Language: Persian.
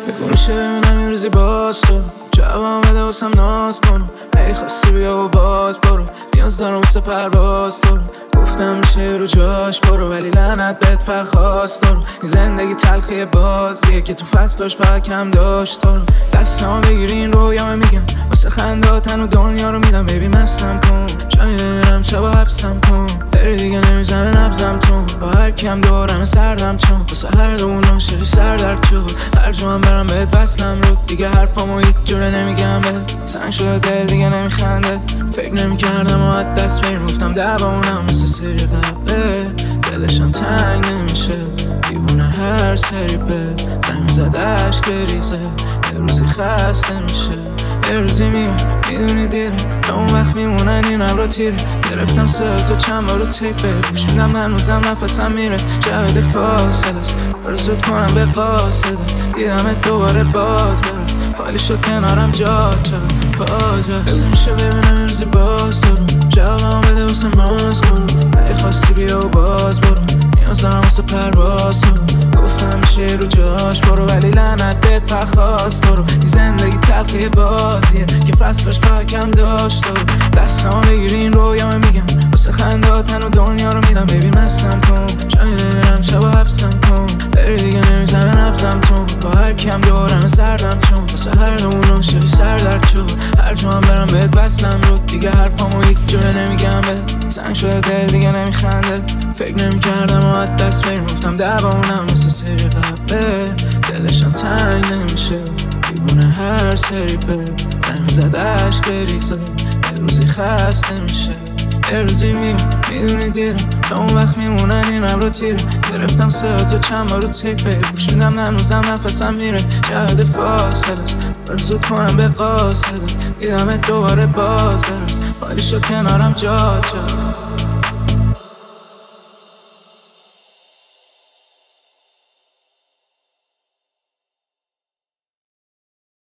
بگو میشه ببینم این روزی باز تو جواب بده واسم ناز کنم. ای خواستی بیا و باز برو، نیاز دارم واسه پرواز تو رو. گفتم میشه رو جاش برو، ولی لعنت بهت فقط خواست تو رو. این زندگی تلخی بازیه که تو فصلاش فقط کم داشت تو رو. دستامو بگیری این رویامو میگم، واسه خنداتن و دنیا رو میدم. بیبی مستم کن، جایی نمیرم شبا حبسم کن. بری دیگه نمیزنه نبزم تون، با هر کیم دورم سردم چون واسه هر دوون عاشقی سر درد شد. هر جا من برم بهت وصلم رو، دیگه حرفامو هیچ جوره نمیگم بهت. سنگ شده دل دیگه نمیخنده، فکر نمیکردم و از دست بیر گفتم دباونم مثل سری قبله. دلشم تنگ نمیشه دیوونه هر سری به زنگ میزد عشق ریزه. یه روزی خسته میشه یه روزی میام میدونی دیره، تا اون وقت میمونن این ابرا تیره. گرفتم سرتو چند بارو تیپ بپوش میدم، هنوزم نفسم میره جهد فاصله است. برو زود کنم به قاصده، دیدمت دوباره باز برس. خالی شد کنارم جا چند فاجعه. بگو میشه ببینم این روزی باز دارم، جوابم بده واسم ناز کنم. ای خواستی بیا و باز برو، نیاز دارم واسه پرواز تو رو. گفتم میشه رو جاش برو، ولی لعنت بهت پرخواست تو رو. این زندگی تلخی بازیه که فصلش فقط کم داشت تو رو. دستامو بگیری این رویامو میگم، واسه خنداتن و دنیا رو میدم. بیبی مستم کن، جایی نمیرم شبا حبسم کن. بری دیگه نمیزنه نبزم تون، با هر کیم دورم سردم چون واسه هر دوون عاشقی سر درد شد. هر جا من برم بهت وصلم رو، دیگه حرفامو هیچ جوره نمیگم بهت. سنگ شده دل دیگه نمیخنده، فکر نمیکردم و از دست بیر گفتم دباونم مثل سری قبله. دلشم تنگ نمیشه دیوونه هر سری به زنگ میزد عشق ریزه. یه روزی خسته میشه یه روزی میام میدونی دیرم، تا اون وقت میمونن این ابرا تیره. گرفتم سرتو چند بارو تیپ بپوش میدم، هنوزم نفسم میره جهد فاصله است. برو زود کنم به قاصده، دیدمت دوباره باز برس. خالی شد کنارم جا